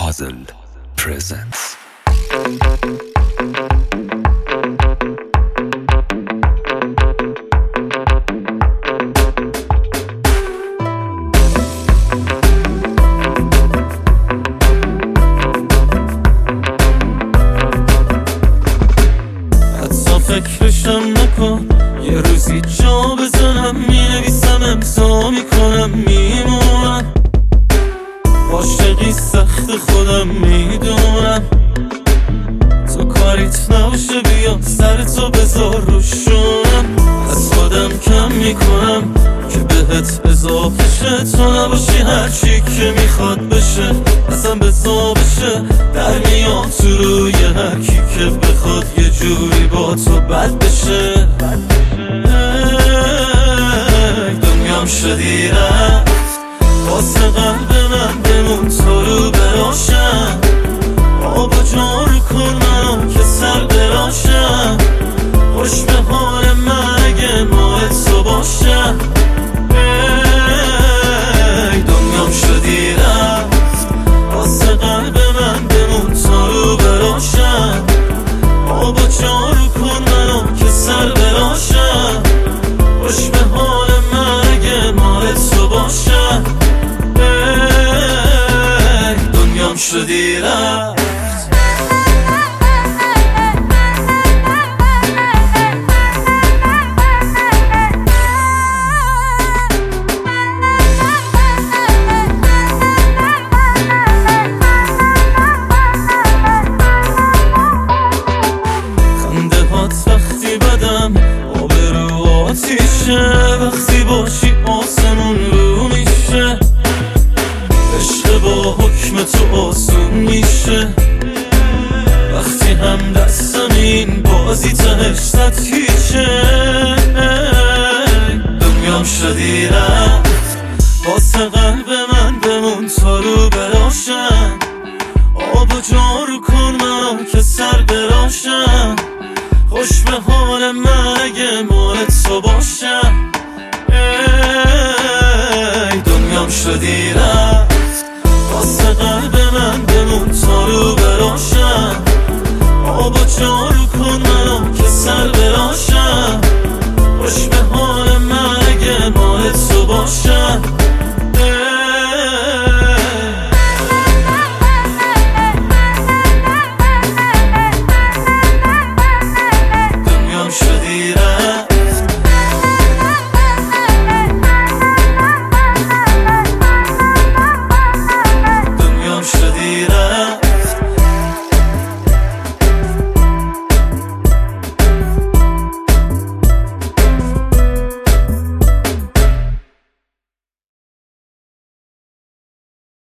Puzzle presents. حتی فکرشم نکن، یه روزی جا بزنم، مینویسم امضا میکنم میمونم. عاشقی سخت خودم میدونم، تو کاریت نباشه بیا سرتو بذار روشونم. از خودم کم میکنم که بهت اضافه شه، تو نباشی هرچی که میخواد بشه اصلا بزا بشه. در میاد تو روی هرکی که بخواد یه جوری با تو بد بشه. دنیام شدی رفت واسه قلب من، بمون تو رو براشم. آب و جارو کن منو که سر براشم. خوش به حال من اگه ماه تو باشم. دنیام شدی رفت واسه قلب من، بمون تو رو براشم. آب و جارو کن منو که سر براشم. خوش به حال من اگه ماه تو باشم. دنیام شدی رفت. خنده هات وقتی بدم آبرو آتیشه، وقتی باشی آسمون رو میشه. عشق با حکم تو آسون میشه، وقتی هم دستم این بازی تهش صد هیچه. دنیام شدی رفت واسه قلب من، بمون تو رو براشم. آب و جارو کن منو که سر براشم. خوش به